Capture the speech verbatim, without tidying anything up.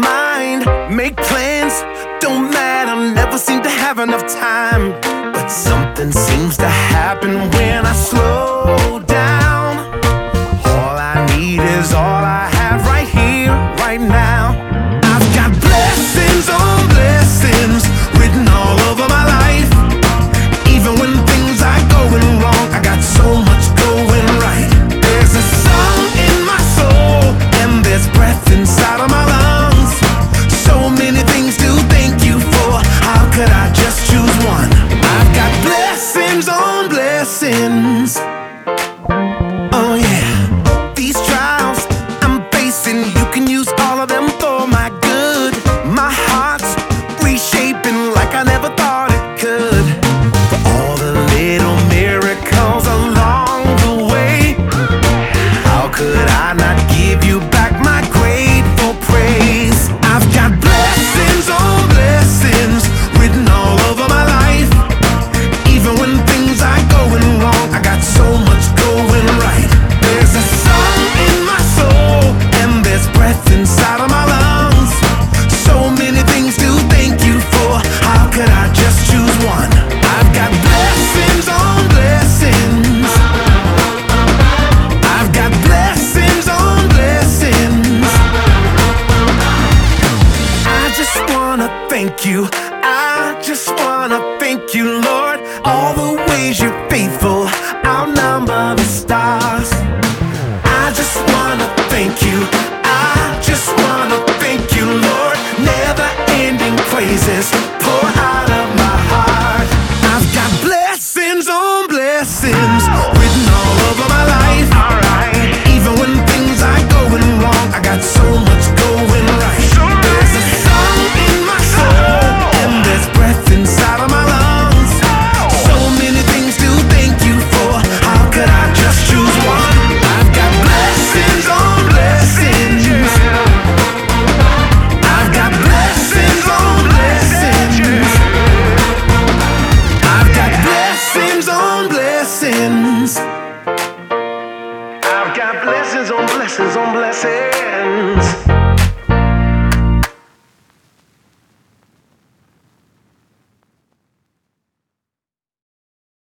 mind, make plans, don't matter, never seem to have enough time. But something seems to happen when I slow down. All I need is all I have right here, right now. I've got blessings on blessings written all over my life. Even when things are going wrong, I got so much going right. There's a song in my soul, and there's breath inside of my lungs. So many things to thank you for. How could I just choose one? I've got blessings on blessings. Oh yeah. These trials I'm facing, you can use all of them for my good. My heart's reshaping like I never thought it could. For all the little miracles along the way, how could I not give you back my grateful praise? I've got blessings on blessings written all over my life. Even when things are going wrong, I got so much going right. There's a song in my soul, and there's breath inside of my lungs. So many things to thank you for. How could I just choose one? I've got blessings on blessings. I've got blessings on blessings. I just wanna thank you. I just wanna thank you, Lord. All the ways you're faithful outnumber the stars. I just wanna thank you. I just wanna thank you, Lord. Never ending praises pour out of my heart. I've got blessings on blessings written all over my life. Even when things are going wrong, I got so much going right. There's a song in my soul, and there's breath inside of my lungs. So many things to thank you for. How could I just choose one? I've got blessings on blessings. I've got blessings on blessings. I've got blessings on blessings. I've got blessings on blessings on blessings.